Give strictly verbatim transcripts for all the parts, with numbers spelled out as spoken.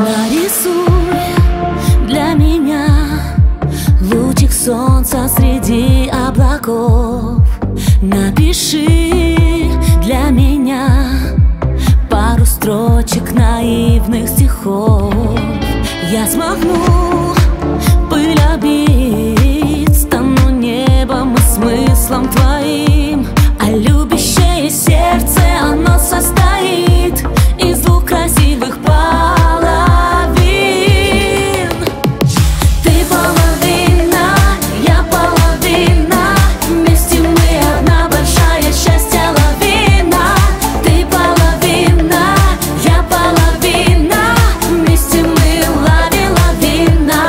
Нарисуй для меня лучик солнца среди облаков. Напиши для меня пару строчек наивных стихов. Я смахну пыль обид, стану небом и смыслом твоим. А любящее сердце, оно состоит из двух красивых половин. Ты половина, я половина, вместе мы одна большая счастья лавина. Ты половина, я половина, вместе мы лави-лавина.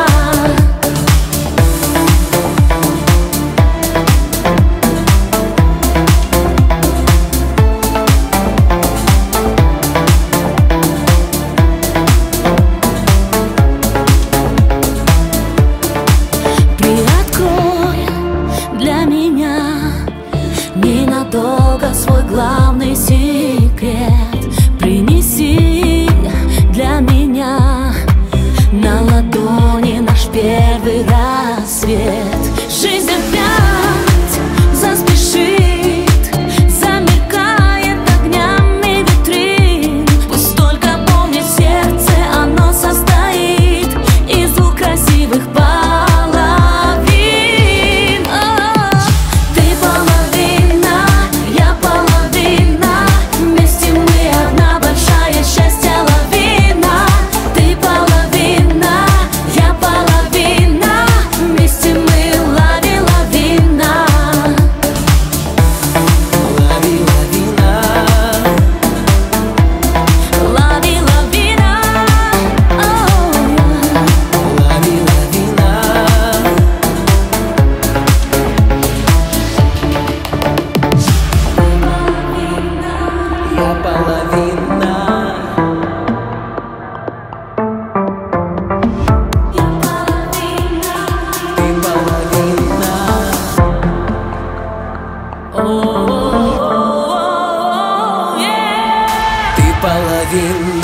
Для меня ненадолго свой главный секрет. Принеси для меня на ладони наш первый рассвет. Жизнь опять заспешит, замелькает огнями витрин. Пусть только помнит сердце, оно состоит из двух красивых половин. Половина.